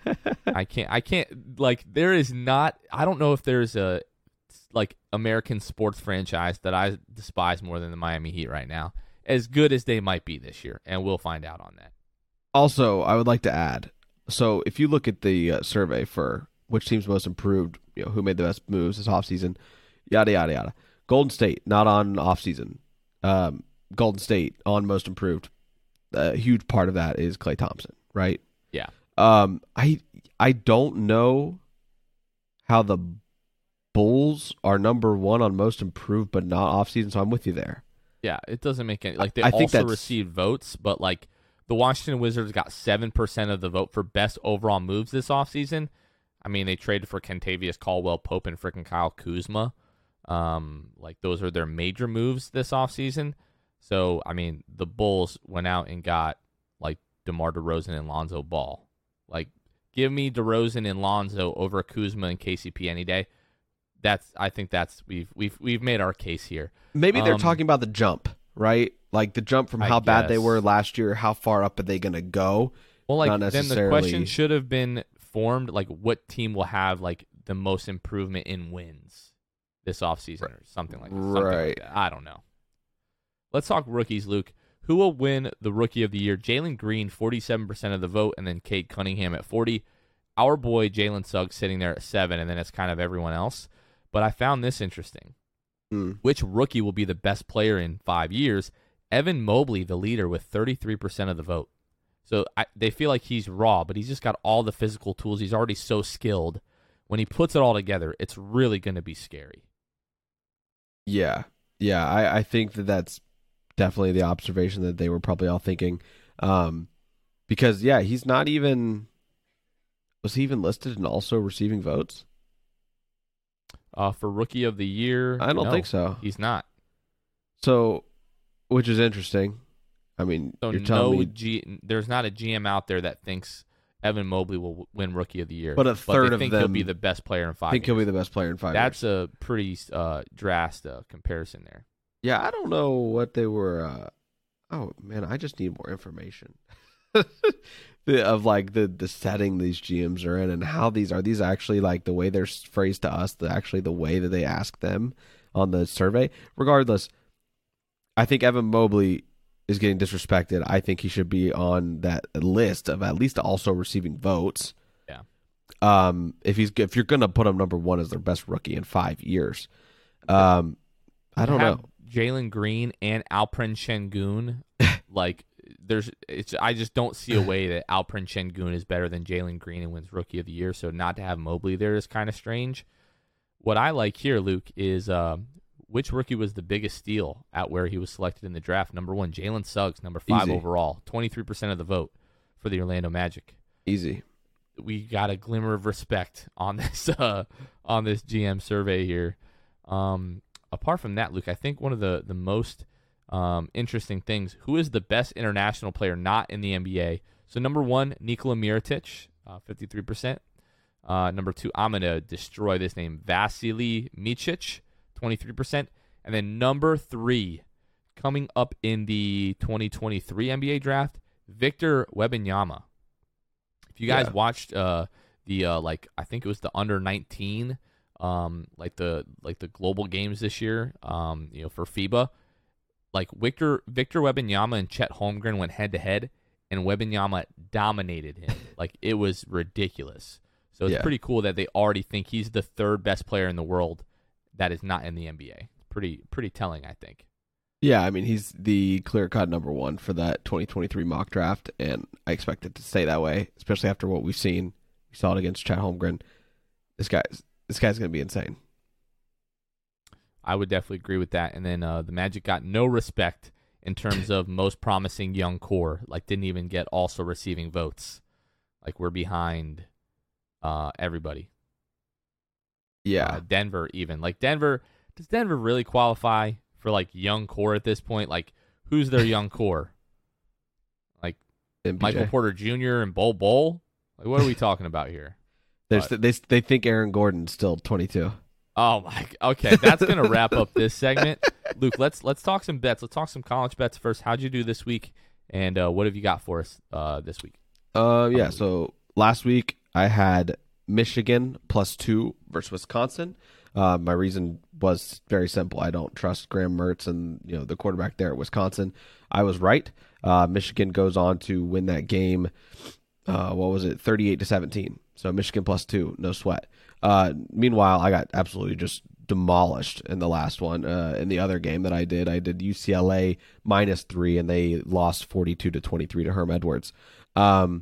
I can't, I can't, like, there is not, I don't know if there's a, like, American sports franchise that I despise more than the Miami Heat right now, as good as they might be this year, and we'll find out on that. Also, I would like to add, so if you look at the uh, survey for which team's most improved, you know, who made the best moves this offseason, yada, yada, yada. Golden State, not on offseason. Um, Golden State on most improved. A huge part of that is Klay Thompson, right? Yeah. Um, I I don't know how the Bulls are number one on most improved, but not offseason, so I'm with you there. Yeah, it doesn't make any, like, they I think also that's, received votes, but, like, the Washington Wizards got seven percent of the vote for best overall moves this offseason. I mean, they traded for Kentavious Caldwell-Pope and freaking Kyle Kuzma. Um, like, those are their major moves this offseason. So, I mean, the Bulls went out and got, like, DeMar DeRozan and Lonzo Ball. Like, give me DeRozan and Lonzo over Kuzma and K C P any day. That's, I think that's, we've we've we've made our case here. Maybe they're um, talking about the jump, right? Like the jump from I how bad they guess. were last year, how far up are they going to go? Well, like, Not then the necessarily- question should have been formed, like, what team will have, like, the most improvement in wins this offseason or something like that. Something Right. like that. I don't know. Let's talk rookies, Luke. Who will win the Rookie of the Year? Jalen Green, forty-seven percent of the vote, and then Cade Cunningham at forty. Our boy Jalen Suggs sitting there at seven, and then it's kind of everyone else. But I found this interesting. Hmm. Which rookie will be the best player in five years? Evan Mobley, the leader, with thirty-three percent of the vote. So I, they feel like he's raw, but he's just got all the physical tools. He's already so skilled. When he puts it all together, it's really going to be scary. Yeah. Yeah, I, I think that that's definitely the observation that they were probably all thinking. Um, because, yeah, he's not even... Was he even listed and also receiving votes? Uh, for Rookie of the Year, I don't no, think so. He's not. So, which is interesting. I mean, So you're telling no me... G, there's not a G M out there that thinks Evan Mobley will win Rookie of the Year. But a third they of think them he'll be the best player in five I think years. he'll be the best player in five That's years. a pretty uh, drastic uh, comparison there. Yeah, I don't know what they were... Uh... Oh, man, I just need more information. the, of like the, the setting these G Ms are in and how these are these actually like the way they're phrased to us, the actually the way that they ask them on the survey. Regardless, I think Evan Mobley is getting disrespected. I think he should be on that list of at least also receiving votes. Yeah. Um, if he's if you're gonna put him number one as their best rookie in five years, um, I don't Have know. Jalen Green and Alperen Şengün, like there's it's I just don't see a way that Alperen Şengün is better than Jalen Green and wins Rookie of the Year. So not to have Mobley there is kind of strange. What I like here, Luke, is uh, which rookie was the biggest steal at where he was selected in the draft? Number one, Jalen Suggs, number five Easy. overall, twenty-three percent of the vote for the Orlando Magic. Easy. We got a glimmer of respect on this uh, on this G M survey here. Um, apart from that, Luke, I think one of the the most um, interesting things: who is the best international player not in the N B A? So number one, Nikola Mirotic, uh, fifty-three percent. Uh, number two, I'm gonna destroy this name, Vasily Micic, twenty-three percent. And then number three, coming up in the twenty twenty-three N B A draft, Victor Wembanyama. If you guys Yeah. watched uh, the uh, like, I think it was the under nineteen, um, like the like the global games this year, um, you know, for FIBA, like Victor Victor Wembanyama and Chet Holmgren went head to head, and Wembanyama dominated him. Like, it was ridiculous. So it's Yeah. pretty cool that they already think he's the third best player in the world that is not in the N B A. Pretty pretty telling, I think. Yeah, I mean, he's the clear-cut number one for that twenty twenty-three mock draft, and I expect it to stay that way, especially after what we've seen. We saw it against Chet Holmgren. This guy's this guy's going to be insane. I would definitely agree with that. And then uh, the Magic got no respect in terms of most promising young core. Like, didn't even get also receiving votes. Like, we're behind uh, everybody. Yeah. Uh, Denver even. Like, Denver, does Denver really qualify for, like, young core at this point? Like, who's their young core? Like, M P J. Michael Porter Junior and Bol Bol? Like, what are we talking about here? There's, they they think Aaron Gordon's still twenty-two. Oh my! Okay, that's gonna wrap up this segment. Luke, let's let's talk some bets. Let's talk some college bets first. How'd you do this week, and uh, what have you got for us uh, this week? Uh, yeah. So last week I had Michigan plus two versus Wisconsin. Uh, my reason was very simple. I don't trust Graham Mertz and you know the quarterback there at Wisconsin. I was right. Uh, Michigan goes on to win that game. Uh, what was it? thirty-eight to seventeen. So Michigan plus two, no sweat. Uh, meanwhile, I got absolutely just demolished in the last one. Uh, in the other game that I did, I did U C L A minus three, and they lost forty-two to twenty-three to Herm Edwards. Um,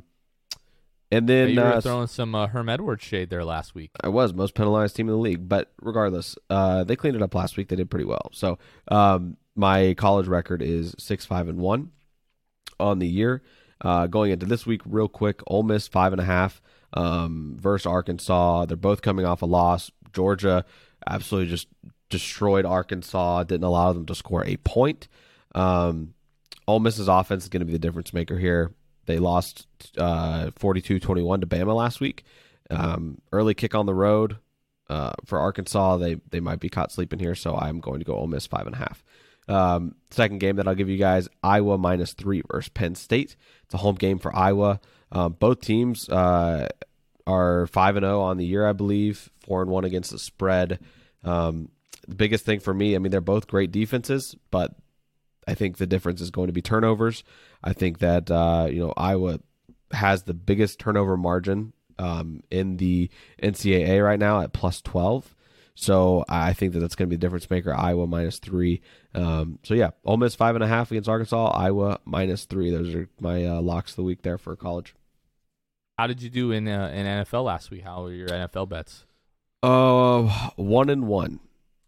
and then you were uh, throwing some uh, Herm Edwards shade there last week. I was most penalized team in the league, but regardless, uh, they cleaned it up last week. They did pretty well. So um, my college record is six five and one on the year. Uh, going into this week, real quick, Ole Miss five and a half um, versus Arkansas. They're both coming off a loss. Georgia absolutely just destroyed Arkansas. Didn't allow them to score a point. Um, Ole Miss's offense is going to be the difference maker here. They lost uh, forty-two twenty-one to Bama last week. Um, early kick on the road uh, for Arkansas. They they might be caught sleeping here, so I'm going to go Ole Miss five and a half. Um, second game that I'll give you guys, Iowa minus three versus Penn State. It's a home game for Iowa. Um, both teams uh, are five and zero on the year, I believe. Four and one against the spread. Um, the biggest thing for me, I mean, they're both great defenses, but I think the difference is going to be turnovers. I think that uh, you know Iowa has the biggest turnover margin um, in the N C double A right now at plus twelve. So I think that that's going to be the difference maker. Iowa minus three. Um, so yeah, Ole Miss five and a half against Arkansas. Iowa minus three. Those are my uh, locks of the week there for college. How did you do in uh, in N F L last week? How were your N F L bets? Uh, one and one.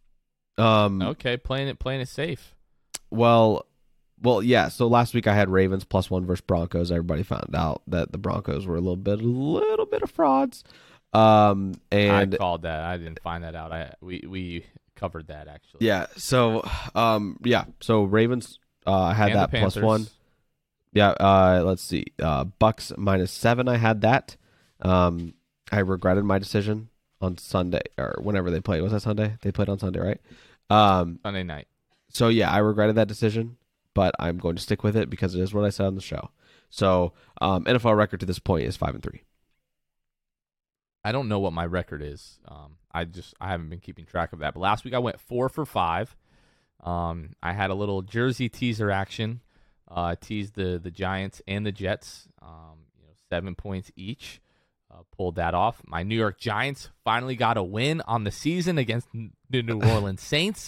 Um, Okay, playing it playing it safe. Well, well, yeah. So last week I had Ravens plus one versus Broncos. Everybody found out that the Broncos were a little bit, a little bit of frauds. Um, and I called that. I didn't find that out. I we we covered that actually. yeah. So, um, yeah. So Ravens, uh, I had And that the plus Panthers. one. Yeah. Uh, let's see. Uh, Bucks minus seven. I had that. Um, I regretted my decision on Sunday or whenever they played. Was that Sunday? They played on Sunday, right? Um, Sunday night. So yeah, I regretted that decision, but I'm going to stick with it because it is what I said on the show. So um, N F L record to this point is five and three. I don't know what my record is. Um, I just I haven't been keeping track of that. But last week I went four for five. Um, I had a little jersey teaser action. Uh, teased the the Giants and the Jets. Um, you know, seven points each. Uh, pulled that off. My New York Giants finally got a win on the season against the New Orleans Saints.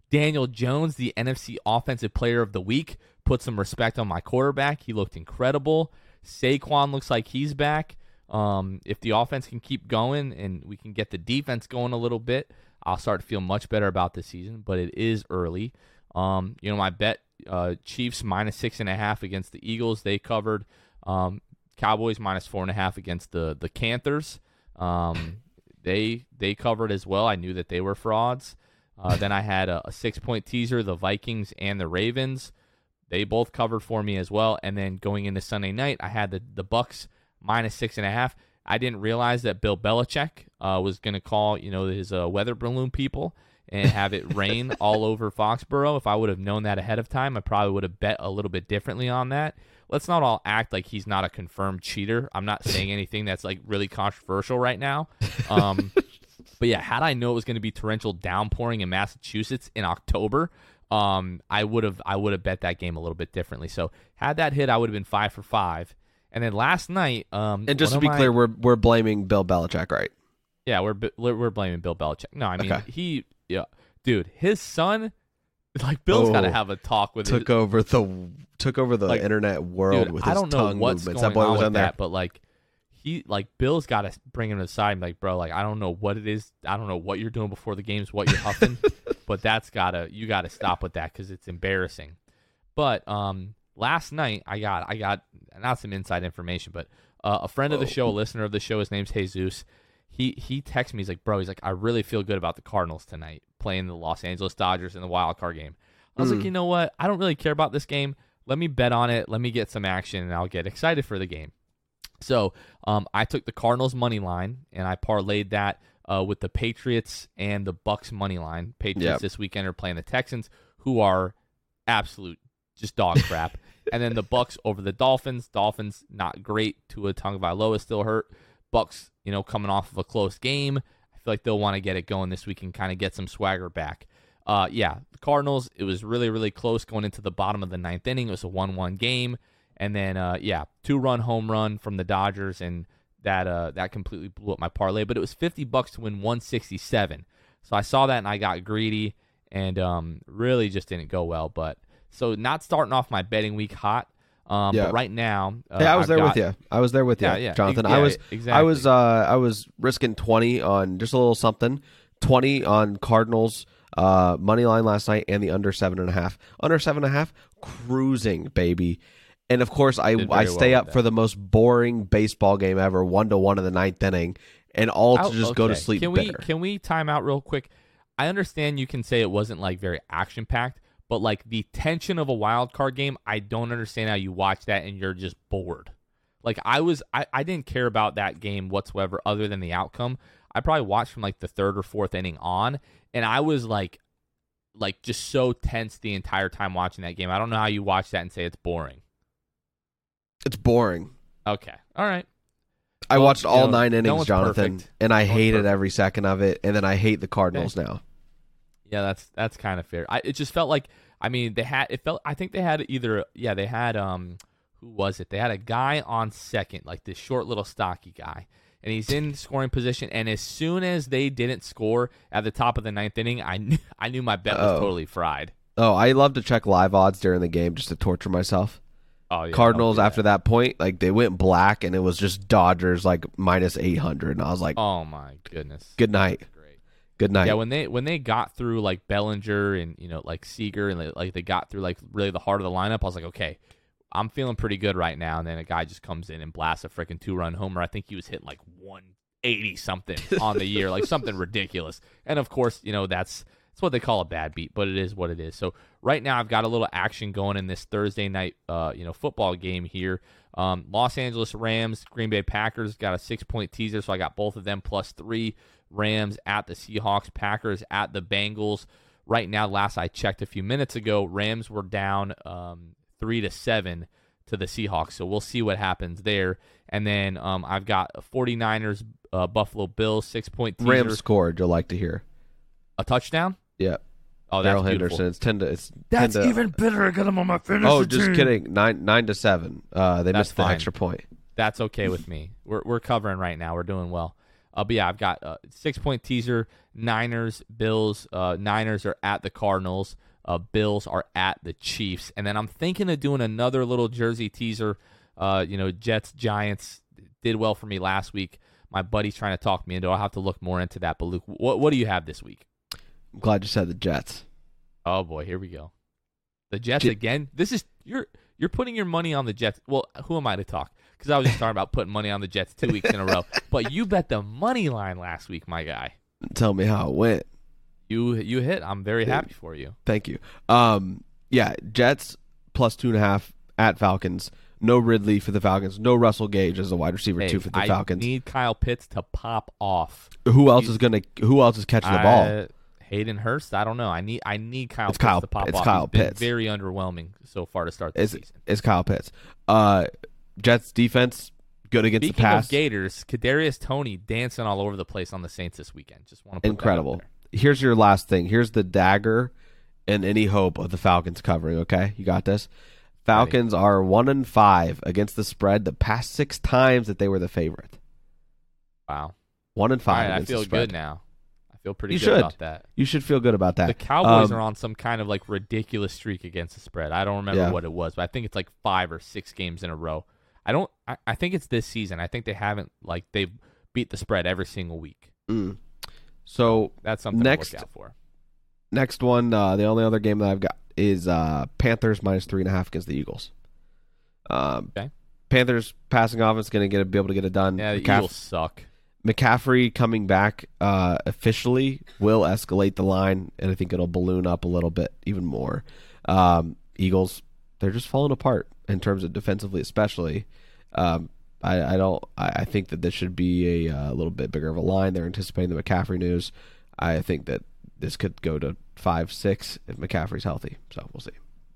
Daniel Jones, the N F C Offensive Player of the Week, put some respect on my quarterback. He looked incredible. Saquon looks like he's back. Um, if the offense can keep going and we can get the defense going a little bit, I'll start to feel much better about this season, but it is early. Um, you know, my bet, uh, Chiefs minus six and a half against the Eagles. They covered. Um, Cowboys minus four and a half against the, the Panthers. Um, they, they covered as well. I knew that they were frauds. Uh, then I had a, a six-point teaser, the Vikings and the Ravens. They both covered for me as well. And then going into Sunday night, I had the, the Bucks minus six and a half. I didn't realize that Bill Belichick uh, was going to call, you know, his uh, weather balloon people and have it rain all over Foxborough. If I would have known that ahead of time, I probably would have bet a little bit differently on that. Let's not all act like he's not a confirmed cheater. I'm not saying anything that's like really controversial right now. Um, but yeah, had I known it was going to be torrential downpouring in Massachusetts in October, um, I would have I would have bet that game a little bit differently. So had that hit, I would have been five for five. And then last night, um, and just to be my, clear, we're we're blaming Bill Belichick, right? Yeah, we're we're blaming Bill Belichick. No, I mean Okay. he, yeah, dude, his son, like Bill's Oh, got to have a talk with Took his, over the took over the Like, internet world dude, with his I don't know tongue what's movements. going That boy on was with on there. that, but like he, like Bill's got to bring him aside and be like, bro, like I don't know what it is, I don't know what you're doing before the games, what you're huffing, but that's gotta you got to stop with that because it's embarrassing. But um, last night I got I got not some inside information, but uh, a friend of the Whoa. show, a listener of the show, his name's Jesus. He he texted me. He's like, bro, he's like, I really feel good about the Cardinals tonight playing the Los Angeles Dodgers in the wild card game. I was Mm. like, you know what? I don't really care about this game. Let me bet on it. Let me get some action, and I'll get excited for the game. So um, I took the Cardinals money line, and I parlayed that uh, with the Patriots and the Bucks money line. Patriots Yep. this weekend are playing the Texans, who are absolute just dog crap. And then the Bucks over the Dolphins. Dolphins not great. Tua Tagovailoa still hurt. Bucks, you know, coming off of a close game. I feel like they'll want to get it going this week and kind of get some swagger back. Uh, yeah, the Cardinals, it was really, really close going into the bottom of the ninth inning. It was a one one game. And then, uh, yeah, two-run home run from the Dodgers, and that uh, that completely blew up my parlay. But it was fifty bucks to win one sixty-seven. So I saw that, and I got greedy, and um, really just didn't go well. But so not starting off my betting week hot. Um, Yeah. But right now, uh, Yeah, I was I've there got, with you. I was there with you, Yeah, yeah, Jonathan. ex- I yeah, was, exactly. I was, uh, I was risking twenty on just a little something. Twenty on Cardinals uh, money line last night, and the under seven and a half. Under seven and a half, cruising, baby. And of course, I Did very I stay well up with for that. the most boring baseball game ever, one to one in the ninth inning, and all to I'll- just go to okay. sleep Can we bitter. can we time out real quick? I understand you can say it wasn't like very action packed, but like the tension of a wild card game, I don't understand how you watch that and you're just bored. Like I was, I, I didn't care about that game whatsoever, other than the outcome. I probably watched from like the third or fourth inning on, and I was like, like just so tense the entire time watching that game. I don't know how you watch that and say it's boring. It's boring. Okay, all right. I Well, watched you all know, nine no innings, one's Jonathan, perfect. and I No one's hated perfect. every second of it. And then I hate the Cardinals now. Yeah, that's that's kind of fair. I it just felt like I mean they had it felt I think they had either yeah they had um who was it they had a guy on second, like this short little stocky guy, and he's in scoring position, and as soon as they didn't score at the top of the ninth inning, I knew I knew my bet was Oh. totally fried. Oh, I love to check live odds during the game just to torture myself. Oh yeah, Cardinals don't do after that point, like they went black, and it was just Dodgers like minus eight hundred, and I was like, that. Oh my goodness. good night, Great. good night. Yeah, when they when they got through like Bellinger and you know like Seager and they, like they got through like really the heart of the lineup, I was like, okay, I'm feeling pretty good right now. And then a guy just comes in and blasts a freaking two run homer. I think he was hitting like one eighty something on the year, like something ridiculous. And of course, you know that's that's what they call a bad beat, but it is what it is. So right now, I've got a little action going in this Thursday night, uh, you know, football game here. Um, Los Angeles Rams, Green Bay Packers got a six point teaser, so I got both of them plus three. Rams at the Seahawks, Packers at the Bengals. Right now, last I checked a few minutes ago, Rams were down um, three to seven to the Seahawks. So we'll see what happens there. And then um, I've got 49ers, uh, Buffalo Bills, six point teaser. Rams scored. You'll like to hear. A touchdown? Yeah, Oh, that's Darrell beautiful. Henderson. It's ten to. It's That's 10 to, even better. I got him on my fantasy Oh, just team. kidding. Nine nine to seven. Uh, they That's missed the fine. extra point. That's okay with me. We're we're covering right now. We're doing well. Uh, but yeah, I've got uh, six-point teaser, Niners, Bills. Uh, Niners are at the Cardinals. Uh, Bills are at the Chiefs. And then I'm thinking of doing another little jersey teaser. Uh, you know, Jets, Giants did well for me last week. My buddy's trying to talk me into it. I'll have to look more into that. But Luke, what, what do you have this week? I'm glad you said the Jets. Oh, boy, here we go. The Jets J- again? This is you're you're putting your money on the Jets. Well, who am I to talk? Because I was just talking about putting money on the Jets two weeks in a row. But you bet the money line last week, my guy. Tell me how it went. You you hit. I'm very Dude, happy for you. Thank you. Um, yeah, Jets plus two and a half at Falcons. No Ridley for the Falcons. No Russell Gage as a wide receiver Hey, two for the I Falcons. need Kyle Pitts to pop off. Who else is gonna? Who else is catching the ball? I, Hayden Hurst. I don't know. I need I need Kyle It's Pitts Kyle- to pop it's off. Kyle He's been Pitts. very underwhelming so far to start the It's, season. it's Kyle Pitts. Uh, Jets defense good against Speaking the pass. of Gators, Kadarius Toney dancing all over the place on the Saints this weekend. Just want to put Incredible. That out Here's your last thing. Here's the dagger and any hope of the Falcons covering. Okay, you got this. Falcons Ready. are one and five against the spread the past six times that they were the favorite. there. Wow. One and five. All right, I against feel the spread. good now. I feel pretty You good should. about that. You should feel good about that. The Cowboys Um, are on some kind of like ridiculous streak against the spread. I don't remember Yeah. what it was, but I think it's like five or six games in a row. I don't. I, I think it's this season. I think they haven't like they've beat the spread every single week. Mm. So That's something next, to look out for. Next one, uh, the only other game that I've got is uh, Panthers minus three and a half against the Eagles. Um, Okay. Panthers passing offense going to get be able to get it done. Yeah, the McCaff- Eagles suck. McCaffrey coming back uh, officially will escalate the line, and I think it'll balloon up a little bit even more. Um, Eagles, they're just falling apart in terms of defensively, especially. Um, I, I don't. I, I think that this should be a, uh, little bit bigger of a line. They're anticipating the McCaffrey news. I think that this could go to five, six if McCaffrey's healthy. So we'll see.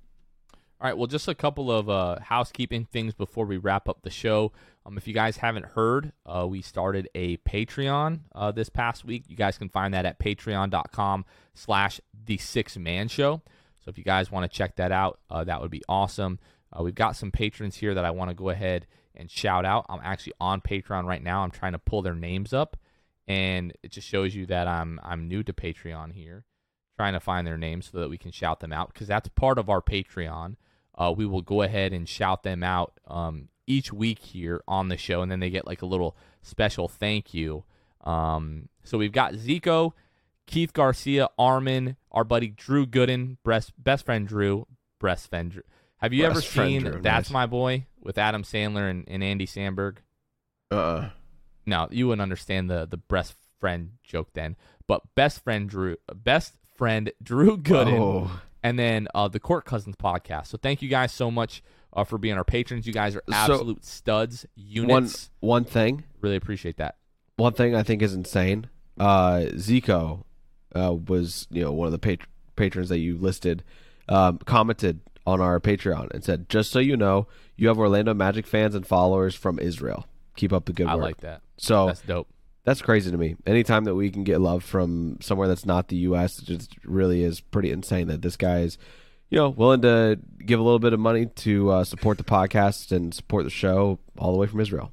All right, well, just a couple of uh, housekeeping things before we wrap up the show. Um, if you guys haven't heard, uh, we started a Patreon uh, this past week. You guys can find that at patreon.com slash the six man show. So if you guys want to check that out, uh, that would be awesome. Uh, we've got some patrons here that I want to go ahead and shout out. I'm actually on Patreon right now. I'm trying to pull their names up, and it just shows you that I'm I'm new to Patreon here, trying to find their names so that we can shout them out because that's part of our Patreon. Uh, we will go ahead and shout them out um, each week here on the show, and then they get like a little special thank you. Um, so we've got Zico, Keith Garcia, Armin, our buddy Drew Gooden, best, best friend Drew, breast friend Drew. Have you Best ever friend seen Drew, That's nice. My Boy with Adam Sandler and, and Andy Samberg? Uh-uh. No, you wouldn't understand the the breast friend joke then. But best friend Drew, best friend Drew Gooden. Oh. And then uh, the Court Cousins podcast. So thank you guys so much uh, for being our patrons. You guys are So, absolute studs, units. One one thing, Really appreciate that. one thing I think is insane. Uh, Zico uh, was you know one of the pat- patrons that you listed. Um, commented on our Patreon and said, "Just so you know, you have Orlando Magic fans and followers from Israel. Keep up the good I work." like that. So That's dope. that's crazy to me. Anytime that we can get love from somewhere that's not the U S, it just really is pretty insane that this guy is, you know, willing to give a little bit of money to uh, support the podcast and support the show all the way from Israel.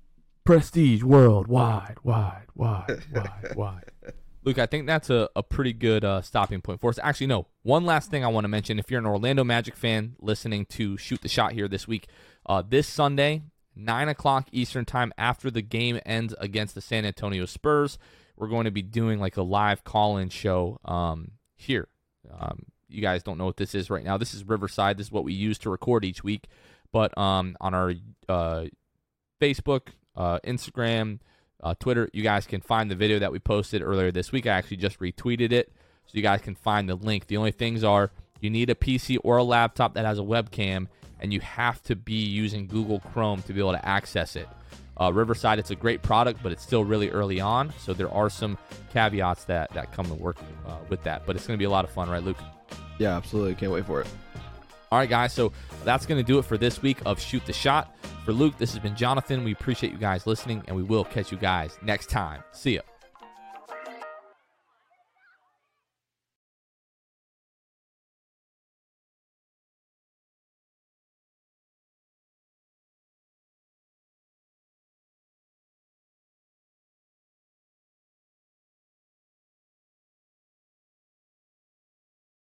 Prestige worldwide, wide, wide, wide, wide. Luke, I think that's a, a pretty good uh, stopping point for us. Actually, no. One last thing I want to mention. If you're an Orlando Magic fan listening to Shoot the Shot here this week, uh, this Sunday, nine o'clock Eastern time, after the game ends against the San Antonio Spurs, we're going to be doing like a live call-in show um, here. Um, you guys don't know what this is right now. This is Riverside. This is what we use to record each week. But um, on our uh, Facebook, uh, Instagram, uh, Twitter, you guys can find the video that we posted earlier this week. I actually just retweeted it, so you guys can find the link. The only things are you need a P C or a laptop that has a webcam, and you have to be using Google Chrome to be able to access it. Uh, Riverside, it's a great product, but it's still really early on, so there are some caveats that, that come to work uh, with that. But it's going to be a lot of fun, right, Luke? Yeah, absolutely. Can't wait for it. All right, guys, so that's going to do it for this week of Shoot the Shot. For Luke, this has been Jonathan. We appreciate you guys listening, and we will catch you guys next time. See ya.